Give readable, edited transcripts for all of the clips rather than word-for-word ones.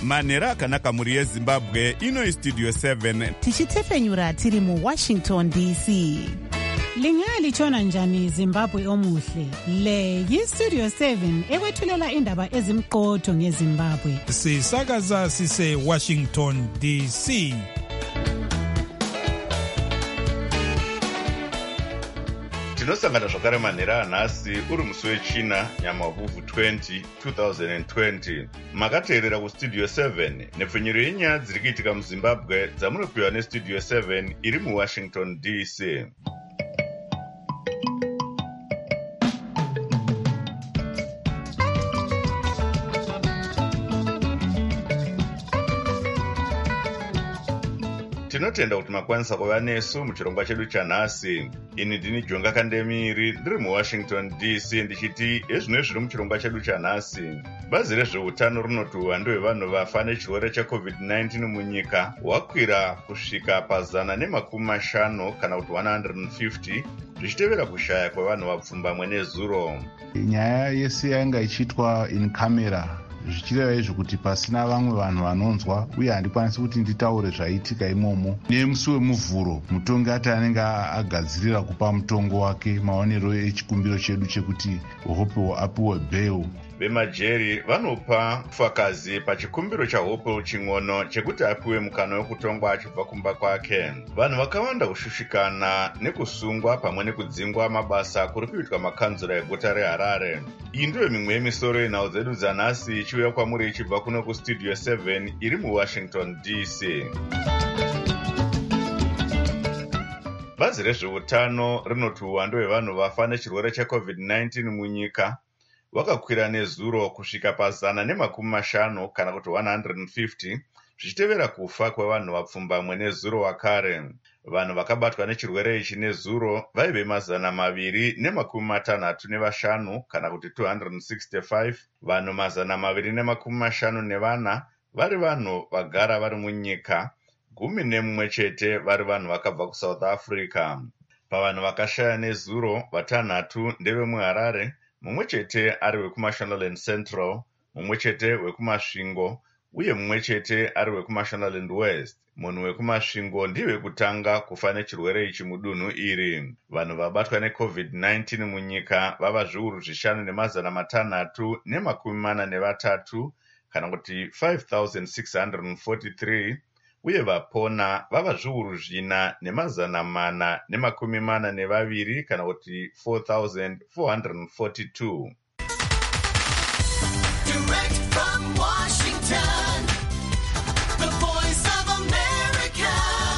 manhero akanaka mhuri yezimbabwe. Ino Studio 7 tichitefenyura tiri muWashington DC. Lingalitshona njani Zimbabwe omuhle? Le yiStudio 7 ekwethulela indaba ezimqotho ngeZimbabwe. Sisakaza sise Washington DC. Tinosangana zvakare manhero anhasi uri musi wechina nyamavhuvhu 20 2020. Makateerera kuStudio 7 nepfenyuro yenyaya dziri kuitika muZimbabwe dzamunopiwa neStudio 7 iri muWashington DC. Tinotenda kuti makwanisa kuva nesu muchirongwa chedu chanhasi. Ini ndini Jonga Kandemiri ndiri muWashington DC ndichiti ezvino zviri muchirongwa chedu chanhasi. Bazi rezveutano rinoti uwandu hwevanhu vafa nechirwere cheCovid-19 munyika hwakwira kusvika pa150 kana kuti 150 zvichitevera kushaya kwevanhu vapfumbamwe nezuro. Nyaya yese yanga ichitwa in camera zvichireva izvo kuti pasina vamwe vanhu vanonzwa uye handikwanisi kuti nditaure zvaiitika imomo. Nemusi wemuvhuro mutongi ati anenge agadzirira kupa mutongo wake maonero echikumbiro chedu chekuti Hope apiwe bail. Vemajeri vanopa pfakazi pachikumbiro chaHope Ching'ono chekuti apiwe mukana wekutongwa achibva kumba kwake. Vanhu vakawanda kushushikana nekusungwa pamwe nekudzingwa mabasa kuri kuitwa makanzura eguta reHarare. Iyi ndiyo mimwe yemisoro yenhau dzedu dzanhasi ichiuya kwamuri ichibva kuno kuStudio 7 iri muWashington DC. Bazi rezveutano rinoti uwandu hwevanhu vafa nechirwere cheCovid-19 munyika wakakwira nezuro kusvika pa150 kana kuti 150 zvichitevera kufa kwevanhu vapfumbamwe nezuro wakare. Vanhu vakabatwa nechirwere ichi nezuro vaive 265 kana kuti 265. Vanhu 254 vari vanhu vagara vari munyika, 11 chete vari vanhu vakabva kuSouth Africa. Pavanhu vakashaya nezuro 6 ndevemuHarare, mumwe chete ari wekuMashonaland Central, mumwe chete wekuMasvingo uye mumwe chete ari wekuMashonaland West. Munhu wekuMasvingo ndiye wekutanga kufa nechirwere ichi mudunhu iri. Vanhu vabatwa neCovid-19 munyika vava zviuru 5,643 kana kuti 5,643 uye vapona vava zviuru 4,442 kana kuti 4,442. Direct from Washington, the voice of America,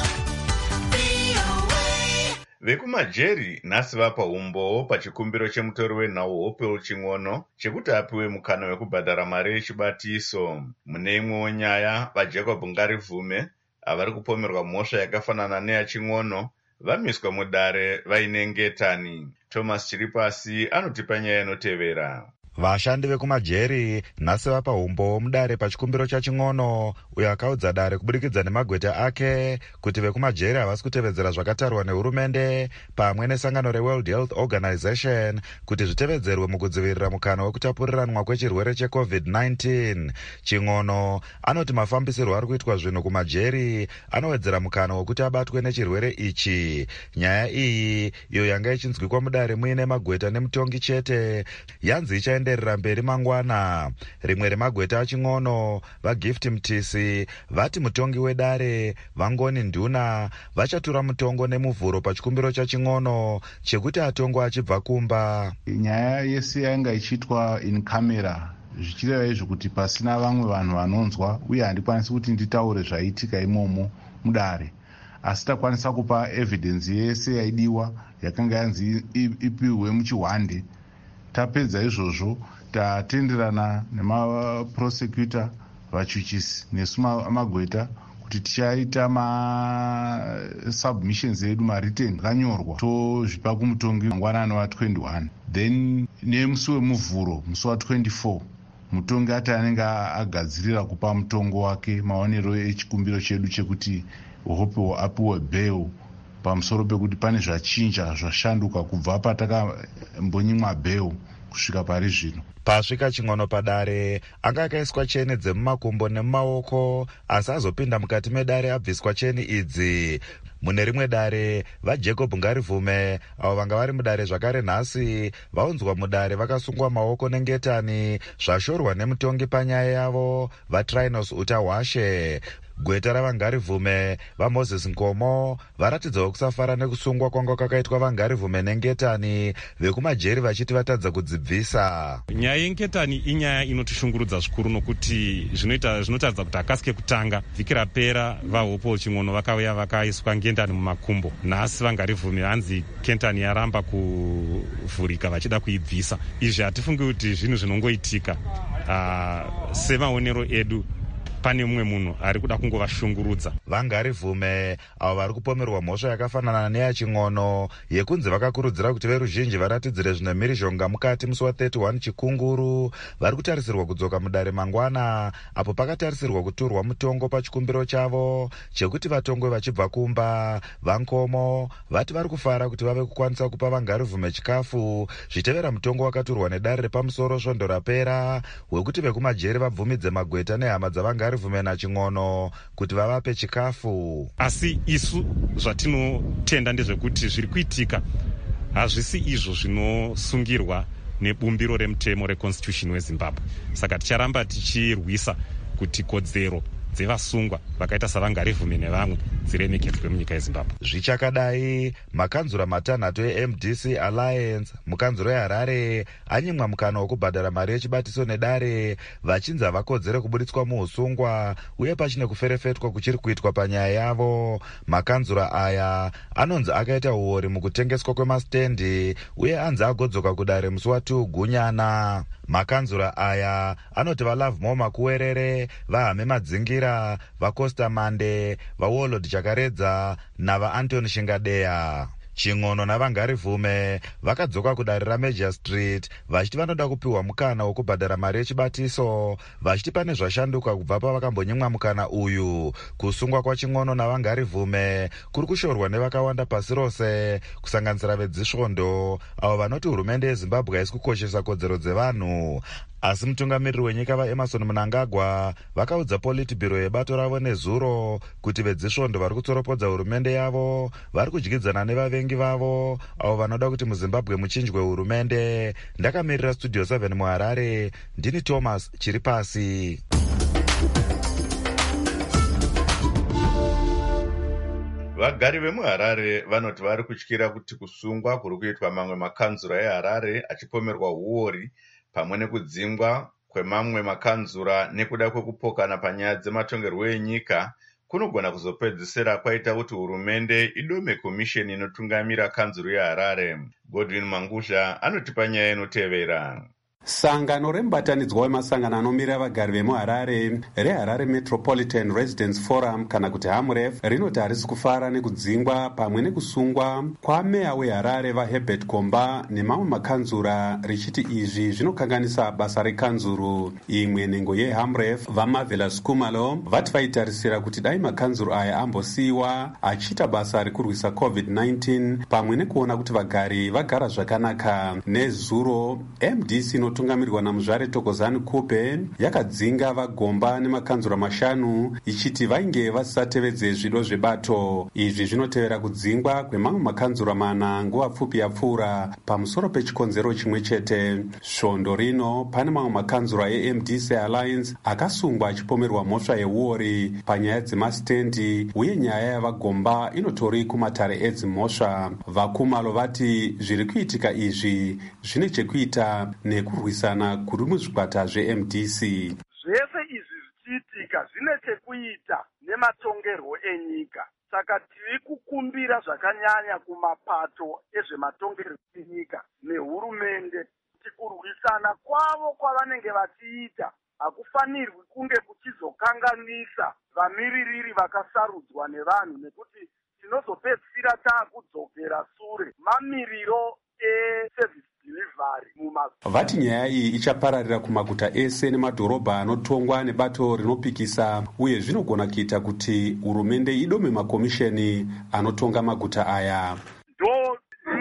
VOA. Vekumajeri nhasi vapa umbowo pachikumbiro chemutori wenhau Hope Ching'ono chekuti apiwe mukana wekubhadhara mari yechibatiso. Mune imwewo nyaya, vaJacob Ngarivume avari kupomerwa mhosva yakafanana neyaChing'ono vamiswa mudare vaine ngetani. Thomas Chiripasi anotipa nyaya inotevera. Vashandi vekumajeri nhasi vapa umbowo mudare pachikumbiro chaChing'ono uyo akaudza dare kubudikidza nemagweta ake kuti vekumajeri havasi kutevedzera zvakatarwa nehurumende pamwe nesangano reWorld Health Organization kuti zvitevedzerwe mukudzivirira mukana wekutapuriranwa kwechirwere cheCovid-19. Ching'ono anoti mafambisirwo ari kuitwa zvinhu kumajeri anowedzera mukana wekuti abatwe nechirwere ichi. Nyaya iyi iyo yanga ichinzwikwa mudare muine magweta nemutongi chete yanzi ichaenderera mberi mangwana. Rimwe remagweta aChing'ono, vaGift Mtisi, vati mutongi wedare Vangoni Nduna vachatura mutongo nemuvhuro pachikumbiro chaChing'ono chekuti atongwa achibva kumba. Nyaya yese yanga ichitwa in camera zvichireva izvo kuti pasina vamwe vanhu vanonzwa uye handikwanisi kuti nditaure zvaiitika imomo mudare, asi takwanisa kupa evidence yese yaidiwa yakanga yanzi ipiwe muchihwande. Tapedza izvozvo tatenderana nemaprosecutor, vachuchisi nesu magweta kuti tichaita submissions edu written akanyorwa tozvipa kumutongi mangwanani wa21. Then nemusi wemuvhuro musi wa24 mutongi ati anenge agadzirira kupa mutongo wake maonero echikumbiro chedu chekuti Hope apiwe bail pamusoro pekuti pane zvachinja zvashanduka kubva patakambonyimwa bail kusvika pari zvino. Pasvika Chingono padare, anga akaiswa cheni dzemumakumbo nemumaoko, asi azopinda mukati medare abviswa cheni idzi. Mune rimwe dare, vaJacob Ngarivume, avo vanga vari mudare zvakare nhasi, vaunzwa mudare vakasungwa maoko nengetani, zvashorwa nemutongi panyaya yavo, vaTrinos Utahwashe. Gweta ravangarivume vaMoses Nkomo varatidzawo kusafara nekusungwa kwanga kwakaitwa vangarivume nengetani, vekumajeri vachiti vatadza kudzibvisa. Nyaya yengetani inyaya inotishungurudza zvikuru nokuti zvinotadza kuti akasike kutanga. Vhiki rapera vaHopo Chingono vakauya vakaiswa ngetani mumakumbo. Nhasi vangarivume hanzi ketani yaramba kuvhurika vachida kuibvisa. Izvi hatifungi kuti zvinhu zvinongoitika. Semaonero edu pane mumwe munhu ari kuda kungovashungurudza. Vangarivume avo vari kupomerwa mhosva yakafanana neyaChingono yekunzi vakakurudzira kuti veruzhinji varatidzire zvine mhirizhonga mukati musi wa31 Chikunguru, vari kutarisirwa kudzoka mudare mangwana, apo pakatarisirwa kuturwa mutongo pachikumbiro chavo chekuti vatongwe vachibva kumba. VaNkomo vati vari kufara kuti vave kukwanisa kupa vangarivume chikafu, zvitevera mutongo wakaturwa nedare repamusoro svondo rapera wekuti vekumajeri vabvumidze magweta nehama dzavangarivume naChingono kuti vavape chikafu. Asi isu zvatinotenda ndezvekuti zviri kuitika hazvisi izvo zvinosungirwa nebumbiro remutemo reconstitution weZimbabwe. Saka ticharamba tichirwisa kuti kodzero dzevasungwa vakaita savangarivume nevamwe dziremekedzwe munyika yeZimbabwe. Zvichakadai, makanzura matanhatu eMDC Alliance mukanzuro yeHarare anyimwa mukana wokubhadhara mari yechibatiso nedare, vachinzi havakodzere kubuditswa muusungwa uye pachine kuferefetwa kuchiri kuitwa panyaya yavo. Makanzura aya anonzi akaita uori mukutengeswa kwemastendi uye anzi agodzoka kudare musi wa2 Gunyana. Makanzura aya anoti vaLove More Makuwerere, vaHame Madzingira, vaCosta Mande, vaWarlord Chakaredza navaAntony Shingadeya. Chingono navangarivume vakadzoka kudare raMajor Street vachiti vanoda kupiwa mukana wokubhadhara mari yechibatiso, vachiti pane zvashanduka kubva pavakambonyimwa mukana uyu. Kusungwa kwaChingono navangarivume kuri kushorwa nevakawanda pasi rose, kusanganisira vedzisvondo avo vanoti hurumende yeZimbabwe haisi kukoshesa kodzero dzevanhu. Asi mutungamiriri wenyika vaEmerson Mnangagwa vakaudza Politburo yebato ravo nezuro kuti vedzisvondo vari kutsoropodza hurumende yavo vari kudyidzana nevavengi vavo avo vanoda kuti muZimbabwe muchinjwe hurumende. Ndakamirira Studio 7 muHarare, ndini Thomas Chiripasi. Vagari vemuHarare vanoti vari kutyira kuti kusungwa kuri kuitwa mamwe makanzura eHarare achipomerwa uori pamwe nekudzingwa kwemamwe makanzura nekuda kwekupokana panyaya dzematongerwo enyika kunogona kuzopedzisira kwaita kuti hurumende idome komisheni inotungamira kanzuro yeHarare. Godwin Mangusha anotipa nyaya inotevera. Sangano remubatanidzwa wemasangano anomira vagari vemuHarare reHarare Metropolitan Residents Forum kana kuti HAMREF rinoti harisi kufara nekudzingwa pamwe nekusungwa kwameya weHarare vaHerbert Komba nemamwe makanzura richiti izvi zvinokanganisa basa rekanzuru. Imwe nhengo yeHAMREF vaMarvelous Kumalo vati vaitarisira kuti dai makanzuru aya ambosiyiwa achiita basa rekurwisa COVID-19 pamwe nekuona kuti vagari vagara zvakanaka. Nezuro MDC inotungamirwa naMuzvare Thokozani Kupe yakadzinga vaGomba nemakanzura 5 ichiti vainge vasisatevedze zvido zvebato. Izvi zvinotevera kudzingwa kwemamwe makanzura 4 nguva pfupi yapfuura pamusoro pechikonzero chimwe chete. Svondo rino pane mamwe makanzura eMDC Alliance akasungwa achipomerwa mhosva yeuori panyaya dzemastendi uye nyaya yavaGomba inotori kumatare edzimhosva. VaKumalo vati zviri kuitika izvi zvine chekuita nekurwisana kuri muzvikwata zveMDC. Zvese izvi zvichiitika zvine chekuita nematongerwo enyika. Saka tiri kukumbira zvakanyanya kumapato ezvematongerwo enyika nehurumende kuti kurwisana kwavo kwavanenge vachiita hakufanirwi kunge kuchizokanganisa vamiririri vakasarudzwa nevanhu, nekuti tinozopedzisira taakudzokera sure mamiriro eservice delivery vati nyaya iyi ichapararira kumaguta ese nemadhorobha anotongwa nebato rinopikisa uye zvinogona kuita kuti hurumende idome makomisheni anotonga maguta aya. Ndo nyunyuto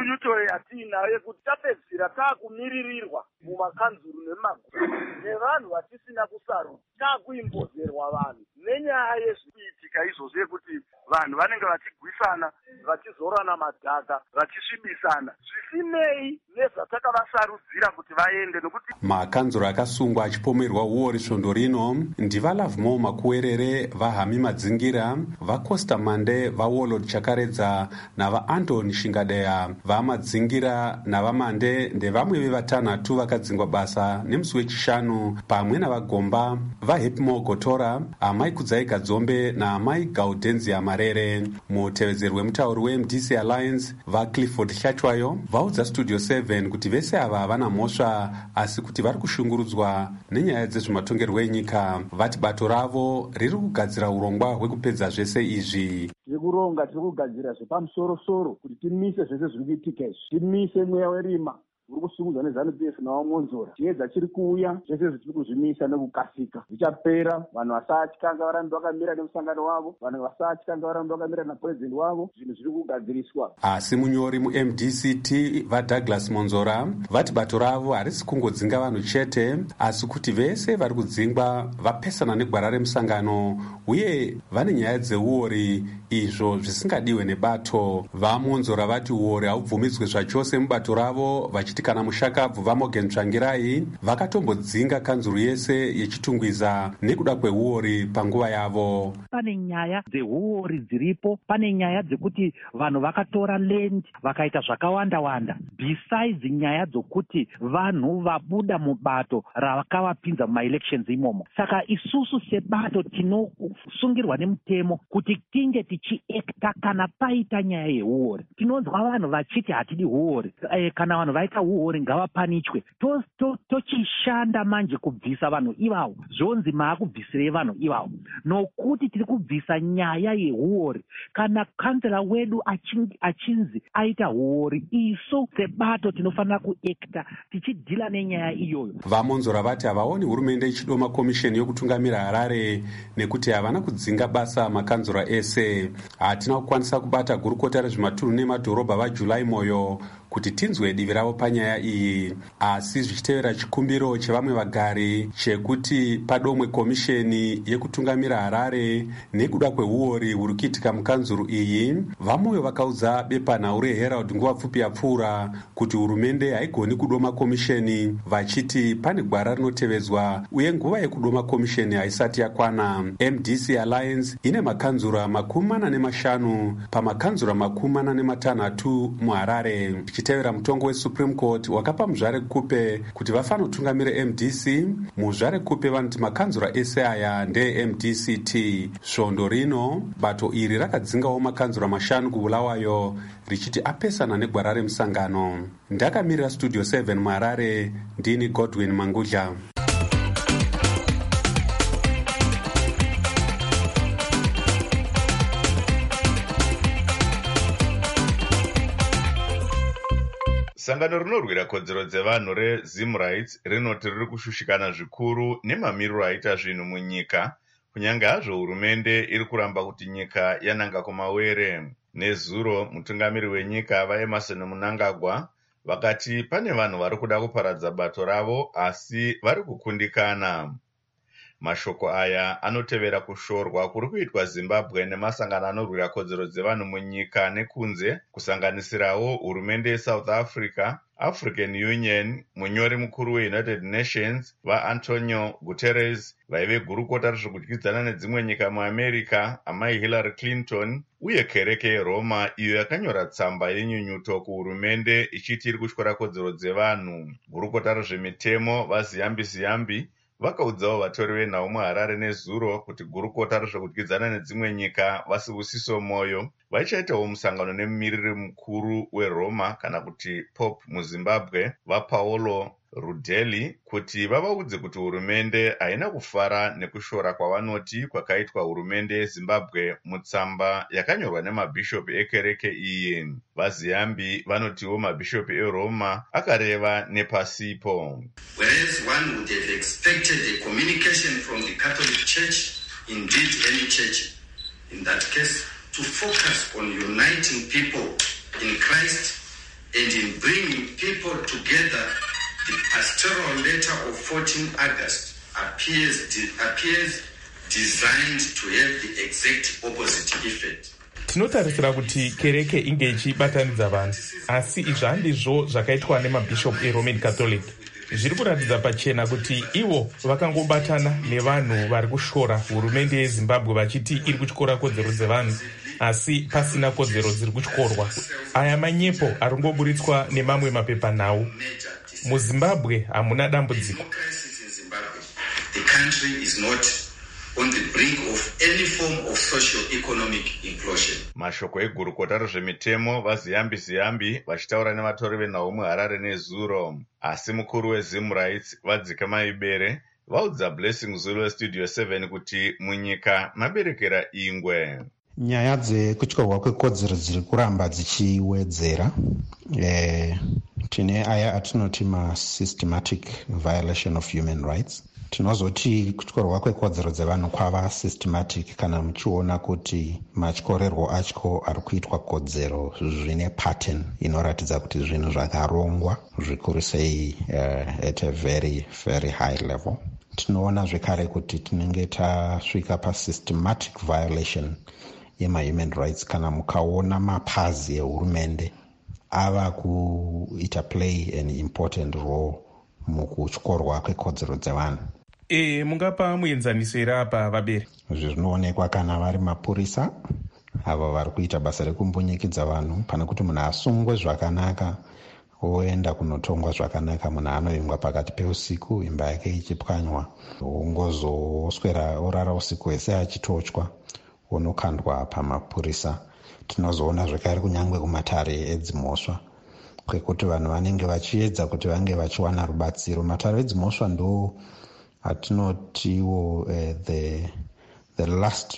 yatiinayo yekuti tapedzisira taakumiririrwa mumakanzuru nemaguta nevanhu vatisina kusarudza, taakuimbozerwa vanhu nenyaya yezvikuitika izvozvo yekuti vanhu vanenge vachigwisana, vachizorana madhaka, vachisvibisana zvisinei nezvatakavasarudzira kuti vaende. Nokuti makanzuro akasungwa achipomerwa uori svondo rino ndivalavmo makuwerere, vahami madzingira, vacosta mande, vawarlord chakaredza navaantoni shingadeya. Vamadzingira navamande ndevamwe vevatanhatu vakadzingwa basa nemusi wechishanu, pamwe navagomba vahappy mogotora, amai kudzai gadzombe naamai gaudenzia marere. Mutevedzeri wemutauri weMDC Alliance vaClifford Hlatwayo vaudza Studio 7 kuti vese ava havana mhosva, asi kuti vari kushungurudzwa nenyaya dzezvematongerwo enyika. Vati bato ravo riri kugadzira urongwa hwekupedza zvese izvi. Tiri kuronga, tiri kugadzira zvepamusoro-soro kuti timise zvese zviri kuitika izvi, timise mweya werima uri kusungudza neZANU-PF nawamonzora. Chiedza chiri kuuya, zvese zvitiri kuzvimisa nekukasika. Zvichapera, vanhu vasatyanga varambe vakamira nemusangano wavo, vanhu vasatyanga varambe vakamira napurezidendi wavo, zvinhu zviri kugadziriswa. Asi munyori muMDCT vaDouglas Monzora vati bato ravo harisi kungodzinga vanhu chete, asi kuti vese vari kudzingwa vapesana negwara remusangano uye vane nyaya dzeuori, izvo zvisingadiwe nebato. VaMonzora vati uori haubvumidzwe zvachose mubato ravo, vachiti kana mushakabvu vaMorgan Tsvangirai vakatombodzinga kanzuru yese yechitungwiza nekuda kweuori panguva yavo. Pane nyaya dzeuori dziripo, pane nyaya dzekuti vanhu vakatora land vakaita zvakawanda-wanda, besides nyaya dzokuti vanhu vabuda mubato ravakavapinza mumaelections imomo. Saka isusu sebato tinosungirwa nemutemo kuti tinge tichiekta kana paita nyaya yeuori. Tinonzwa vanhu vachiti hatidi uori, kana vanhu vaita uori ngavapanichwe. Tochishanda manje kubvisa vanhu ivavo, zvonzi maakubvisirei vanhu ivavo, nokuti tiri kubvisa nyaya yeuori. Kana kansela wedu achinzi aita uori, isu sebato tinofanira kuekta tichidhila nenyaya iyoyo. VaMonzora vati havaoni hurumende ichidoma komisheni yokutungamira Harare nekuti havana kudzinga basa makanzura ese. Hatina kukwanisa kubata gurukota rezvematunhu nemadhorobha vaJulai Moyo kuti tinzwe divi ravo panyaya iyi, asi zvichitevera chikumbiro chevamwe vagari chekuti padomwe komisheni yekutungamira Harare nekuda kweuori huri kuitika mukanzuru iyi, vaMoyo vakaudza bepanhau reHerald nguva pfupi yapfuura kuti hurumende haigoni kudoma komisheni, vachiti pane gwara rinotevedzwa uye nguva yekudoma komisheni haisati yakwana. MDC Alliance ine makanzura 45 pamakanzura 46 muHarare. Chitevera mutongo weSupreme Court wakapa muzvare kupe kuti vafanotungamire MDC, muzvare kupe vanoti makanzura ese aya ndeeMDCT. Svondo rino bato iri rakadzingawo makanzura 5 kuBulawayo richiti apesana negwara remusangano. Ndakamirira Studio 7 muHarare, ndini Godwin Mangudla. Sangano rinorwira kodzero dzevanhu reZim Rights rinoti riri kushushikana zvikuru nemamiriro aita zvinhu munyika, kunyange hazvo hurumende iri kuramba kuti nyika yananga kumawere. Nezuro mutungamiri wenyika vaEmerson Mnangagwa vakati pane vanhu vari kuda kuparadza bato ravo asi vari kukundikana. Mashoko aya anotevera kushorwa kuri kuitwa Zimbabwe nemasangano anorwira kodzero dzevanhu munyika nekunze, kusanganisirawo hurumende yeSouth Africa, African Union, munyori mukuru weUnited Nations vaAntonio Guterres, vaive gurukota rezvekudyidzana nedzimwe nyika muAmerica amai Hillary Clinton, uye kereke yeRoma iyo yakanyora tsamba yenyunyuto kuhurumende ichiti iri kutyora kodzero dzevanhu. Gurukota rezvemitemo vaZiyambi vakaudzawo vatori venhau muHarare nezuro kuti gurukota rezvekudyidzana nedzimwe nyika vaSibusiso Moyo vachaitawo musangano nemumiriri mukuru weRoma kana kuti Pope muZimbabwe vaPaolo Rudeli kuti vavaudze kuti hurumende haina kufara nekushora kwavanoti kwakaitwa hurumende yeZimbabwe mutsamba yakanyorwa nemabhishopi ekereke iyi. VaZiyambi vanotiwo mabhishopi eRoma akareva nepasipo. Whereas one would have expected a communication from the Catholic Church, indeed any church in that case, to focus on uniting people in Christ and in bringing people together, the pastoral letter of 14 August appears designed to have the exact opposite effect. Tinotarisira kuti kereke inge ichibatanidza vanhu, asi izvi handizvo zvakaitwa nemabhishop eRoman Catholic. Zviri kuratidza pachena kuti ivo vakangobatana nevanhu vari kushora hurumende yeZimbabwe vachiti iri kutyora kodzero dzevanhu, asi pasina kodzero dziri kutyorwa. Aya manyepo ari kungoburitswa nemamwe mapepanhau. MuZimbabwe hamuna dambudziko. The country is not on the brink of any form of socio-economic implosion. Mashoko egurukota rezvemitemo vaZiyambi vachitaura nevatori venhau muHarare neZuro. Asi mukuru weZim Rights vadzika maibere vaudza Blessing Zulu Studio 7 kuti munyika maberekera ingwe. Nyaya dzekutyorwa kwekodzero dziri kuramba dzichiwedzera. Tine aya atinoti ma-systematic violation of human rights. Tinozoti kutyorwa kwekodzero dzevanhu kwava systematic kana muchiona kuti matyorerwo acho ari kuitwa kodzero zvine pattern inoratidza kuti zvinhu zvakarongwa zvikuru sei at a very very high level. Tinoona zvekare kuti tinenge tasvika pa-systematic violation yema-human rights kana mukaona mapazi ehurumende ava kuita play an important role mukutyorwa kwekodzero dzevanhu. Mungapa muenzaniso here apa vabere? Zvinoonekwa kana vari mapurisa ava vari kuita basa rekumbunyikidza vanhu, pana kuti munhu asungwe zvakanaka oenda kunotongwa zvakanaka, munhu anovingwa pakati peusiku, imba yake ichipwanywa, ongozoswera orara usiku hwese achitotywa, onokandwa pamapurisa. Tinozoona zvekare kunyangwe kumatare edzimhosva kwekuti vanhu vanenge vachiedza kuti vange vachiwana rubatsiro. Matare edzimhosva ndo atinotiwo the last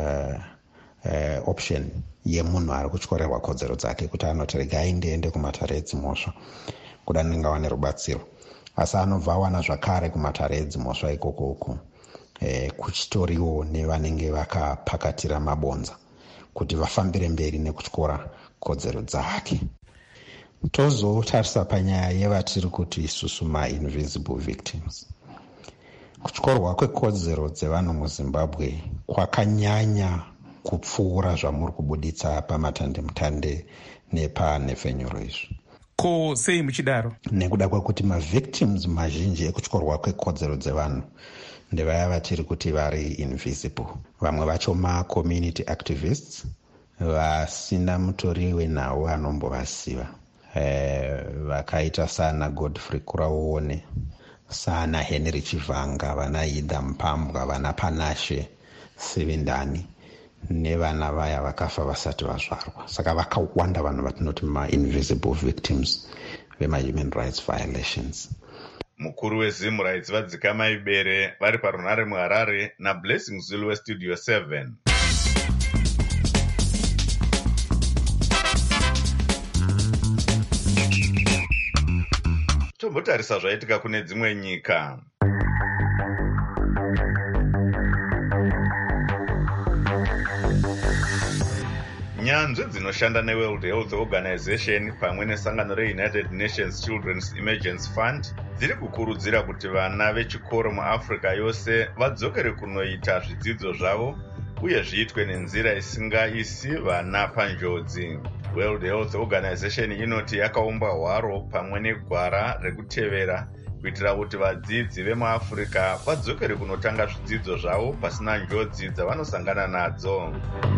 option yemunhu ari kutyorerwa kodzero dzake, kuti anoti regai ndiende kumatare edzimhosva kuda ndingawane rubatsiro, asi anobva awana zvakare kumatare edzimhosva ikoko kuchitoriwo nevanenge vakapakatira mabonza kuti vafambire mberi nekutyora kodzero dzake. Tozotarisa panyaya yevatiri kuti isusu ma-invisible victims. Kutyorwa kwekodzero dzevanhu muZimbabwe kwakanyanya kupfuura zvamuri kubuditsa pamatandemutande nepanhefenyuro izvi. Ko sei muchidaro? Nekuda kwekuti ma-victims mazhinji ekutyorwa kwekodzero dzevanhu ndevaya vatiri kuti vari invisible. Vamwe vacho ma-community activists vasina mutori wenhau anombovasiva, vakaita sana Godfrey Kuraone, sana Henry Chivanga, vana Ida Mpambwa, vana Panashe Sevendani nevana vaya vakafa vasati vazvarwa. Saka vakawanda vanhu vatinoti ma-invisible victims vema-human rights violations. Mukuru weZim Rights vadzika maibere vari parunhare muHarare naBlessing Zulu weStudio 7. Tombotarisa zvaitika kune dzimwe nyika. Nyanzvi dzinoshanda neWorld Health Organization pamwe nesangano reUnited Nations Children's Emergency Fund dziri kukurudzira kuti vana vechikoro muAfrica yose vadzokere kunoita zvidzidzo zvavo uye zviitwe nenzira isingaisi vana panjodzi. World Health Organization inoti yakaumba hwaro pamwe negwara rekutevera kuitira kuti vadzidzi vemuAfrica vadzokere kunotanga zvidzidzo zvavo pasina njodzi dzavanosangana nadzo.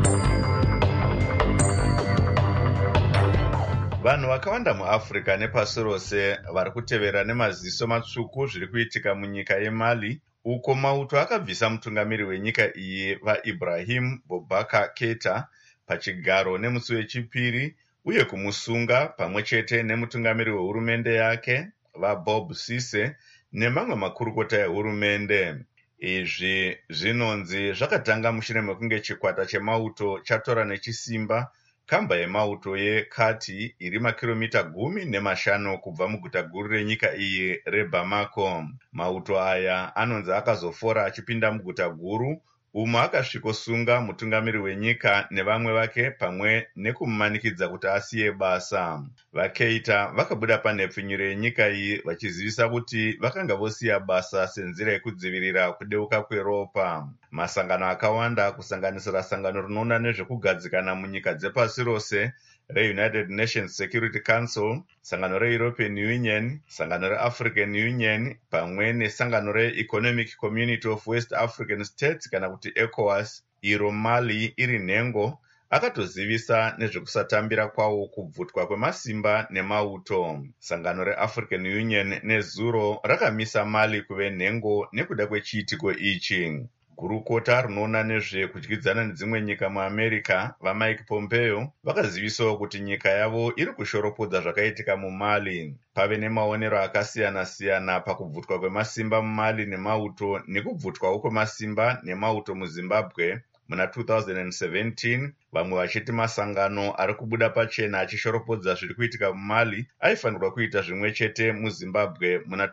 Vanhu vakawanda muAfrica nepasi rose vari kutevera nemaziso matsvuku zviri kuitika munyika yeMali, uko mauto akabvisa mutungamiri wenyika iyi vaIbrahim Boubacar Keita pachigaro nemusi wechipiri uye kumusunga pamwe chete nemutungamiri wehurumende yake vaBob Sise nemamwe makurukota ehurumende. Izvi zvinonzi zvakatanga mushure mekunge chikwata chemauto chatora nechisimba kamba yemauto yeKati iri makiromita 15 kubva muguta guru renyika iyi reBamako. Mauto aya anonzi akazofora achipinda muguta guru umo akasvikosunga mutungamiri wenyika nevamwe vake pamwe nekumumanikidza kuti asiye basa. VaKeita vakabuda panhepfinyuro yenyika iyi vachizivisa kuti vakanga vosiya basa senzira yekudzivirira kudeuka kweropa. Masangano akawanda kusanganisira sangano rinoona nezvekugadzikana munyika dzepasi rose reUnited Nations Security Council, sangano reEuropean Union, sangano reAfrican Union pamwe nesangano reEconomic Community of West African States kana kuti ECOWAS, iro Mali iri nhengo, akatozivisa nezvekusatambira kwawo kubvutwa kwemasimba nemauto. Sangano reAfrican Union nezuro rakamisa Mali kuve nhengo nekuda kwechiitiko ichi. Gurukota rinoona nezvekudyidzana nedzimwe nyika muAmerica vaMike Pompeo vakazivisawo kuti nyika yavo iri kushoropodza zvakaitika muMali. Pave nemaonero akasiyana-siyana pakubvutwa kwemasimba muMali nemauto nekubvutwawo kwemasimba nemauto muZimbabwe muna 2017, vamwe vachiti masangano ari kubuda pachena achishoropodza zviri kuitika muMali aifanirwa kuita zvimwe chete muZimbabwe muna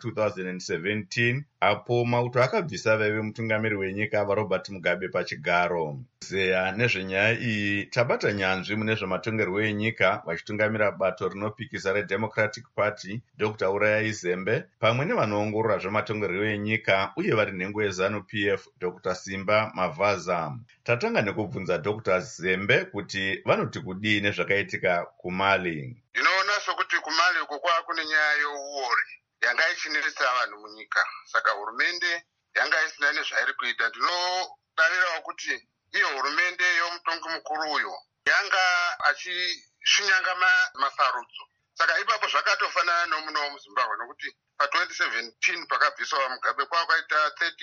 2017, apo mauto akabvisa vaive mutungamiri wenyika vaRobert Mugabe pachigaro. Zeya nezvenyaya iyi tabata nyanzvi mune zvematongerwo enyika vachitungamira bato rinopikisa reDemocratic Party Dr. Urayai Zembe pamwe nevanoongorora zvematongerwo enyika uye vari nhengo yeZANU-PF Dr. Simba Mavaza. Tatanga nekubvunza Dr. Zembe kuti vanoti kudii nezvakaitika kuMali. Ndinoona sokuti kuMali uko kwava kune nyaya youori yanga ichinetsa vanhu munyika, saka hurumende yanga isina nezvairi kuita. Ndinodarirawo kuti iyo hurumende yomutongi mukuru uyo yanga achishinyanga masarudzo, saka ipapo zvakatofanana nomuno muZimbabwe, nokuti pa2017 pakabviswa Mugabe kwakaita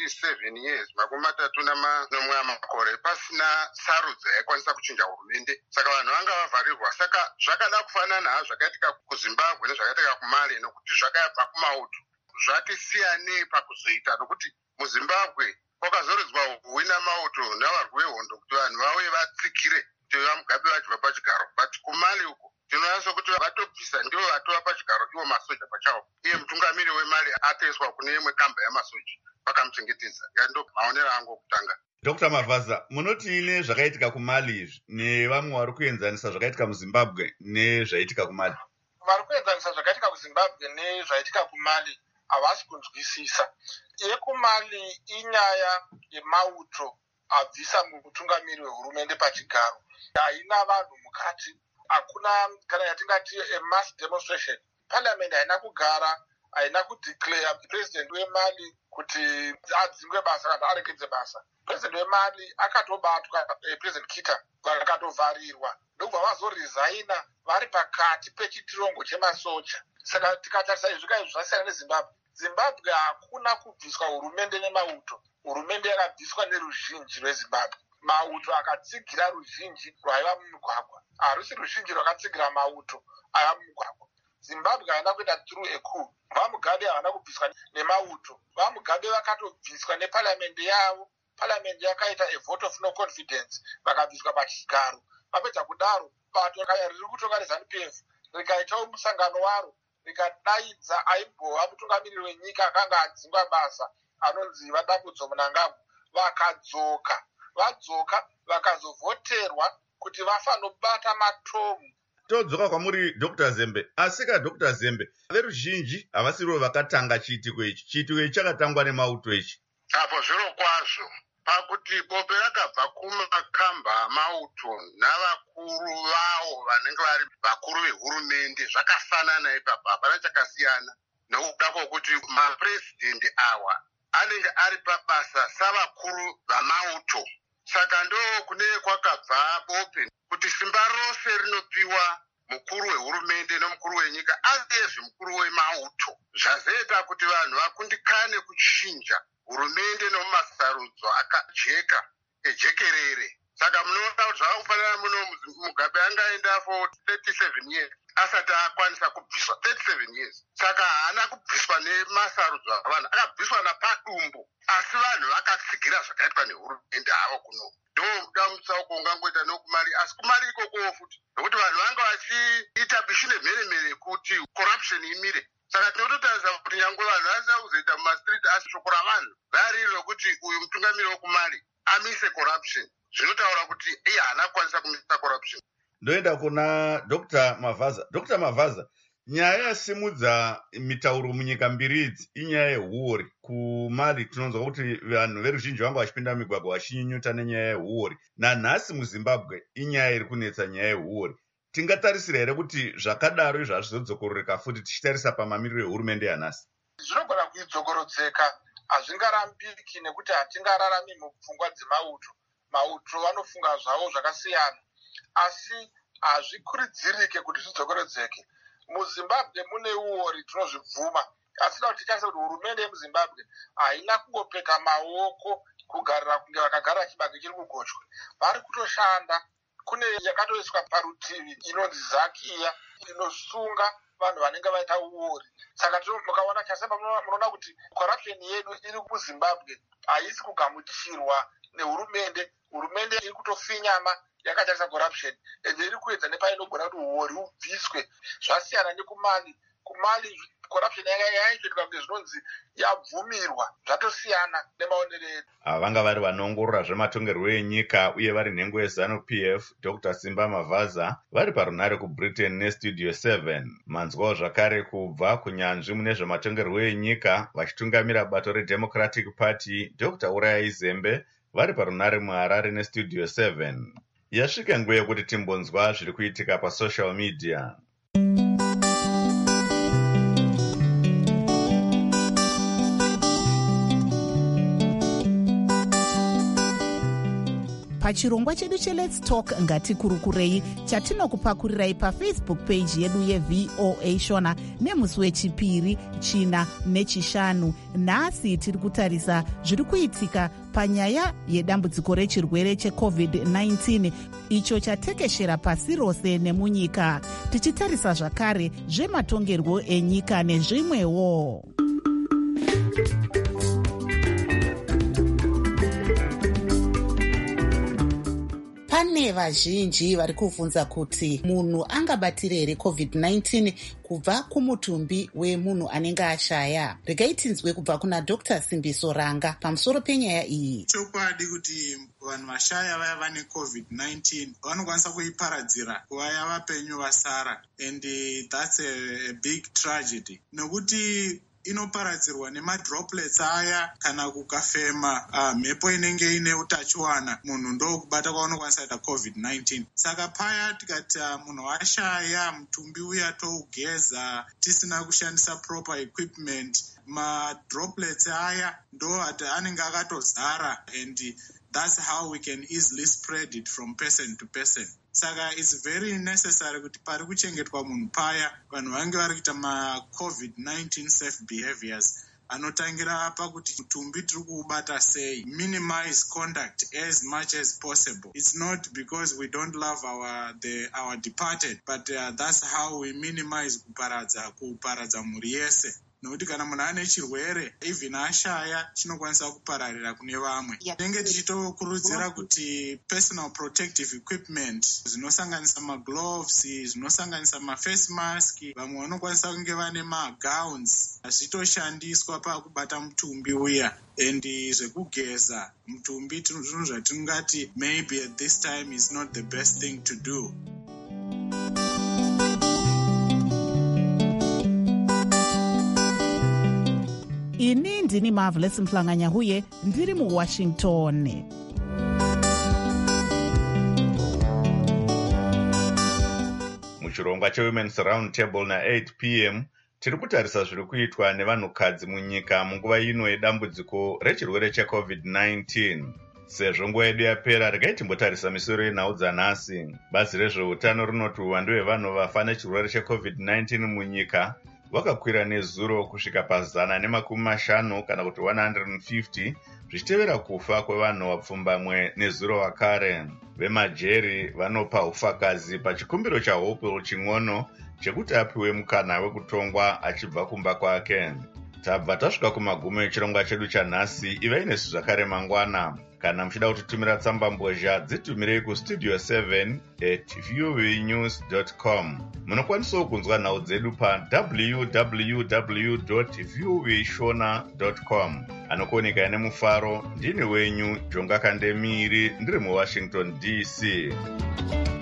37 years, makumi matatu nomwe amakore pasina sarudzo yaikwanisa kuchinja hurumende, saka vanhu vanga vavharirwa. Saka zvakada kufanana zvakaitika kuZimbabwe nezvakaitika kuMali, nokuti zvakabva kumauto zvati siyanei pakuzoita, nokuti muZimbabwe kwakazoridzwa huwi namauto navarwi vehondo kuti vanhu vauye vatsigire kuti vaMugabe vachibva pachigaro, but kuMali uko tinoona sokuti vatobvisa ndivo vatova pachigaro ivo masoja pachavo, iye mutungamiri weMali atoiswa kune imwe kamba yamasoja vakamuchengetedza. Ndo maonero angu okutanga. Dr. Mavaza, munoti ine zvakaitika kuMali izvi nevamwe vari kuenzanisa zvakaitika muZimbabwe nezvaitika kuMali? Vari kuenzanisa zvakaitika kuZimbabwe nezvaitika kuMali havasi kunzwisisa. YekuMali inyaya yemauto abvisa mutungamiri wehurumende pachigaro, haina vanhu mukati, hakuna kana yatingati mass demonstration. Parliament haina kugara, haina kudeclare president weMali kuti adzingwe basa kana arekedze basa. President weMali akatobatwa, President Kita vakatovharirwa, ndobva vazoresigna vari pakati pechitirongo chemasoja. Saka tikatarisa izvi izvi zvasiyana neZimbabwe. Zimbabwe hakuna kubviswa hurumende nemauto, hurumende yakabviswa neruzhinji rweZimbabwe. Mauto akatsigira ruzhinji rwaiva mumugwagwa, harusi ruzhinji rwakatsigira mauto aiva mumugwagwa. Zimbabwe haina kuenda through a coup. VaMugabe havana kubviswa nemauto, VaMugabe vakatobviswa neparliament yavo. Parliament yakaita a vote of no confidence, vakabviswa pachigaro. Vapedza kudaro bato riri kutonga reZANU-PF rikaitawo musangano waro rikadaidza aimbova mutungamiriri wenyika akanga adzingwa basa anonzi Vadambudzo Munangagwa. Vadzoka vakazovhoterwa kuti vafanobata matomu. Todzoka kwamuri Dr. Zembe, asika Dr. Zembe veruzhinji havasirivo vakatanga chiitiko ichi. Chiitiko ichi chakatangwa nemauto ichi. Apo zviro kwazvo pakuti bope rakabva kumakamba amauto navakuru vavo vanenge vari vakuru vehurumende, zvakafanana ipapo, hapana chakasiyana, nokuda kwokuti mapurezidendi awa anenge ari pabasa savakuru vamauto. Saka ndo kune kwakabva bope kuti simba rose rinopiwa mukuru wehurumende nomukuru wenyika azezve mukuru wemauto, zvazoita kuti vanhu vakundikane kuchinja hurumende nomumasarudzo akajeka ejekerere. Saka munoona kuti zvakakufanana muno Mugabe angaenda for 37 years asati akwanisa kubviswa 37 years. Saka haana kubviswa nemasarudzo avanhu, akabviswa napadumbu, asi vanhu vakatsigira zvakaitwa nehurumende havo kuno. Ndo damutsauko ungangoita nokuMali, asi kuMali ikokowo futi, nokuti vanhu vanga vachiita bishi nemheremhere kuti corruption imire. Saka tinototarisa kuti nyangwe vanhu vasina kuzoita mumastriti, asi shoko ravanhu rari rokuti uyu mutungamiri wokuMali amise corruption zvinotaura kuti iye haana kukwanisa kumisa corruption. Ndoenda kuna Dr. Mavaza. Dr. Mavaza, nyaya yasimudza mitauro munyika mbiri idzi inyaya yehuori. KuMali tinonzwa kuti vanhu veruzhinji vanga vachipinda migwagwa vachinyunyuta nenyaya yehuori. Nanhasi muZimbabwe inyaya iri kunetsa nyaya yehuori. Tingatarisira here kuti zvakadaro izvo hazvizodzokororeka futi tichitarisa pamamiriro ehurumende yanhasi? Zvinogona kuidzokorodzeka, hazvingarambiki nekuti hatingararami mupfungwa dzemauto. Mauto vanofunga zvavo zvakasiyana, asi hazvikurudzirike kuti zvidzokorodzeke. MuZimbabwe mune uori tinozvibvuma, asi kuti tichaisa kuti hurumende yemuZimbabwe haina kungopeka maoko kugarira kunge vakagara chibage chiri kugochwe. Vari kutoshanda. Kune yakatoiswa parutivi inonzi Zakia inosunga vanhu vanenge vaita uori. Saka mukaona chasemba munoona kuti corruption yedu iri muZimbabwe haisi kugamuchirwa nehurumende. Hurumende iri kutofinyama yakatarisa corruption ende iri kuedza nepainogona kuti uori ubviswe. Zvasiyana nekumali. KuMali corruption yaitoitika kunge zvinonzi yabvumirwa, zvatosiyana nemaonero edu. Ava vanga vari vanoongorora zvematongerwo enyika uye vari nhengo yeZANU-PF, Dr. Simba Mavaza, vari parunare kuBritain neStudio 7. Manzwawo zvakare kubva kunyanzvi mune zvematongerwo enyika vachitungamira bato reDemocratic Party, Dr. Uraya Zembe, vari parunare muHarare neStudio 7. Yasvika nguva yekuti timbonzwa zviri kuitika pasocial media. Pachirongwa chedu cheLet's Talk ngatikurukurei chatinokupakurirai paFacebook page yedu yeVOA Shona nemusi wechipiri, china nechishanu. Nhasi tiri kutarisa zviri kuitika panyaya yedambudziko rechirwere cheCovid-19 icho chatekeshera pasi rose nemunyika, tichitarisa zvakare zvematongerwo enyika nezvimwewo. Pane vazhinji vari kuvhunza kuti munhu angabatira here COVID-19 kubva kumutumbi wemunhu anenge ashaya. Regai tinzwe kubva kuna Dr. Simbiso Ranga pamusoro penyaya iyi. Chokwadi kuti vanhu vashaya vaya vane COVID-19 vanokwanisa kuiparadzira kuvaya vapenyu vasara, and that's a big tragedy. Nekuti inoparadzirwa nemadroplets aya kana kukafema mhepo inenge ine utachiwana, munhu ndokubata kwaunokwanisa kuita COVID-19. Saka paya tikati munhu washaya mutumbi uya tougeza tisina kushandisa proper equipment, madroplets aya ndo ati anenge akatozara, and that's how we can easily spread it from person to person. Saka it's very necessary kuti pari kuchengetwa munhu paya vanhu vange vari kuita ma-COVID-19 safe behaviors anotangira pakuti mutumbi tiri kuubata sei, minimize contact as much as possible. It's not because we don't love our departed, but that's how we minimize kuparadza mhuri yese. Nokuti kana munhu ane chirwere even ashaya chinokwanisa kupararira kune vamwe. Tinenge tichitokurudzira kuti personal protective equipment zvinosanganisa magloves, zvinosanganisa maface mask, vamwe vanokwanisa kunge vane magowns zvitoshandiswa pakubata mutumbi uya, and zvekugeza mutumbi zvinhu zvatingati maybe at this time is not the best thing to do. Ini ndini Marvelous Mhlanga-Nyahuye ndiri muWashington. Muchirongwa cheWomen's Round Table na8 p.m. tiri kutarisa zviri kuitwa nevanhukadzi munyika munguva ino yedambudziko rechirwere cheCovid-19. Sezvo nguva yedu yapera, regai timbotarisa misoro yenhau dzanhasi. Bazi rezveutano rinoti uwandu hwevanhu vafa nechirwere cheCovid-19 munyika vakakwira nezuro kusvika pa150 kana kuti 150, zvichitevera kufa kwevanhu vapfumbamwe nezuro vakare. Vemajeri vanopa ufakazi pachikumbiro chaHope Ching'ono chekuti apiwe mukana wekutongwa achibva kumba kwake. Tabva tasvika kumagumo echirongwa chedu chanhasi. Ivai nesu zvakare mangwana. Kana muchida kutitumira tsambambozha dzitumirei kustudio 7@voanews.com. Munokwanisawo kunzwa nhau dzedu pa www.voashona.com. Anokuoneka nemufaro ndini wenyu Jonga Kandemiri ndiri muWashington DC.